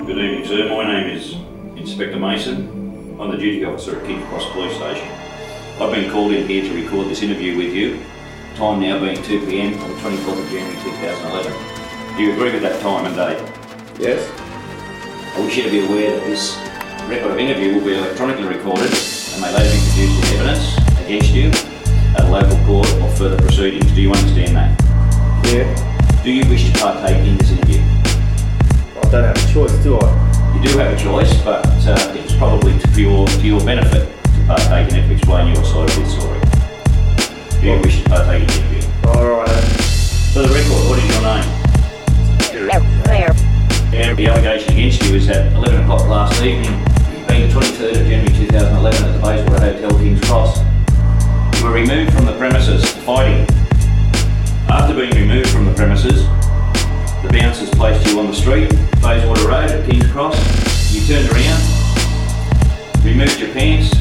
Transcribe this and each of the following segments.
Good evening, sir. My name is Inspector Mason. I'm the duty officer at Kings Cross Police Station. I've been called in here to record this interview with you, time now being 2 p.m. on the 24th of January 2011. Do you agree with that time and date? Yes. I wish you to be aware that this record of interview will be electronically recorded and may later be produced in evidence against you at a local court or further proceedings. Do you understand that? Yeah. Do you wish to partake in this interview? I don't have a choice, do I? You do have a choice, but it's probably to your benefit to partake in it to explain your side of this story. Do you wish to partake in the interview? Alright. For the record, what is your name? The allegation against you is that 11 o'clock last evening, being the 23rd of January 2011 at the Bayswater Hotel, Kings Cross, you were removed from the premises for fighting. After being removed from the premises, the bouncers placed you on the street, Bayswater Road at Kings Cross. You turned around, removed your pants,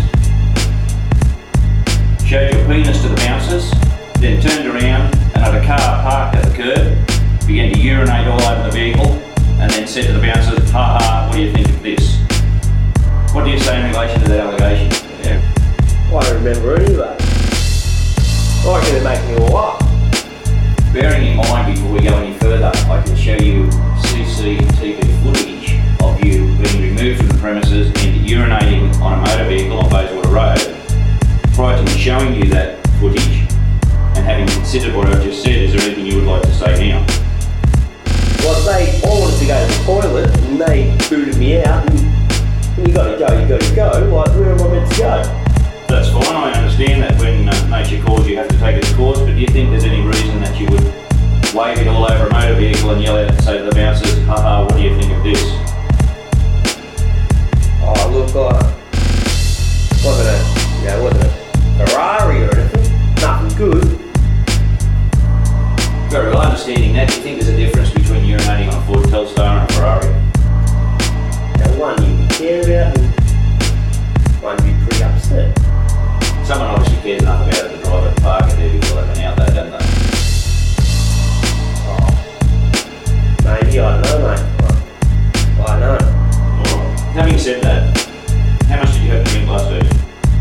showed your penis to the bouncers, then turned around and at a car parked at the curb, began to urinate all over the vehicle, and then said to the bouncers, "Ha ha, what do you think of this?" What do you say in relation to that allegation? Yeah. I don't remember any of that. I reckon they're making it all up. Bearing in mind, before we go any further, I can show you CCTV footage of you being removed from the premises and urinating on a motor vehicle on Bayswater Road. Prior to me showing you that footage and having considered what I've just said, is there anything you would like to say now? Well, I wanted to go to the toilet and they booted me out and you gotta go, like where am I meant to go? That's fine, I understand that when nature calls you have to take its course, but do you think there's any reason that you would wave it all over a motor vehicle and yell out and say to the bouncers, "Ha ha, what do you think of this?" Oh look, wasn't a Ferrari or anything, nothing good. Very well, understanding that, do you think there's a difference between urinating on a Ford Telstar and a Ferrari? Now one you care about and one you'd be pretty upset. Someone obviously cares enough about it to drive it and park it there before they've been out there, don't they? Oh, maybe, I don't know, mate. I know. Alright. Having said that, how much did you have to drink last evening?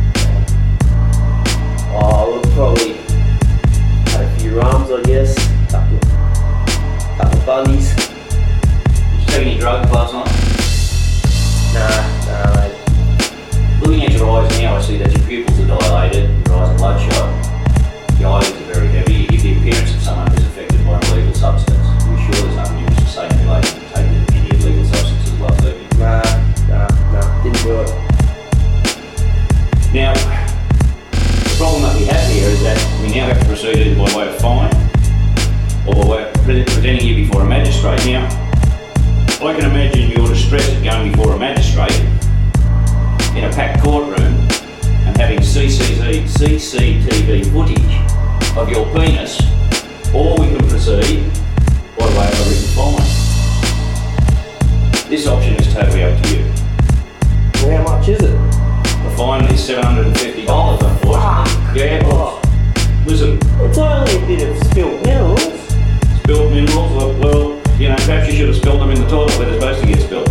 Oh, look, probably had a few rums, I guess. Couple of bunnies. Did you take any drugs last night? Nah, mate. Looking at your eyes now, I see that your pupils are dilated, your eyes are bloodshot, your eyes are very heavy. You give the appearance of someone who's affected by an illegal substance. Are you sure there's nothing you wish to say in relation to taking any illegal substances last evening? Nah, didn't do it. Now, the problem that we have here is that we now have to proceed either by way of fine or by way of presenting you before a magistrate. Now, I can imagine your distress at going before a magistrate in a packed courtroom and having CCTV footage of your penis, or we can proceed by way of a written fine. This option is totally up to you. Well, how much is it? The fine is $750, unfortunately. Yeah, well, listen. It's only a bit of spilt minerals. Spilled minerals? Well, perhaps you should have spilled them in the toilet where they're supposed to get spilled.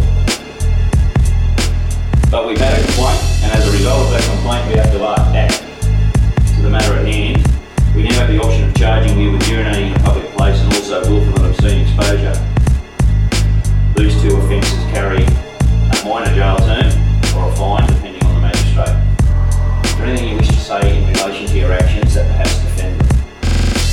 But we've had a complaint, and as a result of that complaint, we have to act. To the matter at hand, we now have the option of charging you with urinating in a public place and also willful and obscene exposure. These two offences carry